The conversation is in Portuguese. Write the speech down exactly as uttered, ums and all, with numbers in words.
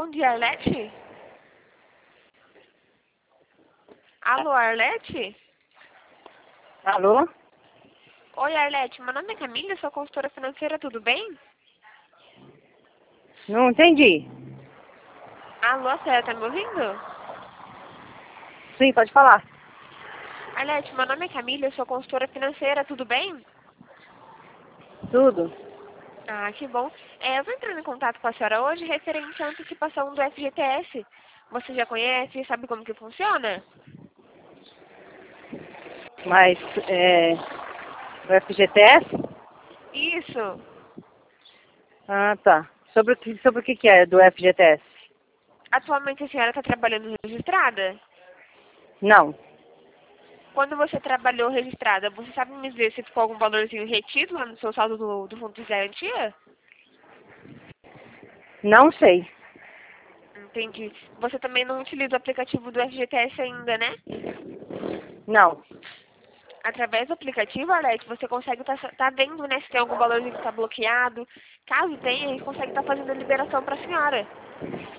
Bom dia, Arlete? Alô, Arlete? Alô? Oi, Arlete. Meu nome é Camila, sou consultora financeira, tudo bem? Não entendi. Alô, você tá me ouvindo? Sim, pode falar. Arlete, meu nome é Camila, eu sou consultora financeira, tudo bem? Tudo. Ah, que bom. É, eu vou entrando em contato com a senhora hoje referente à antecipação do F G T S. Você já conhece, sabe como que funciona? Mas, é... O F G T S? Isso. Ah, tá. Sobre o que, sobre o que que é do F G T S? Atualmente a senhora está trabalhando registrada? Não. Quando você trabalhou registrada, você sabe me dizer se ficou algum valorzinho retido lá no seu saldo do, do fundo de garantia? Não sei. Entendi. Você também não utiliza o aplicativo do F G T S ainda, né? Não. Através do aplicativo, Arlete, você consegue estar tá, tá vendo, né, se tem algum valorzinho que está bloqueado. Caso tenha, a gente consegue estar tá fazendo a liberação para a senhora.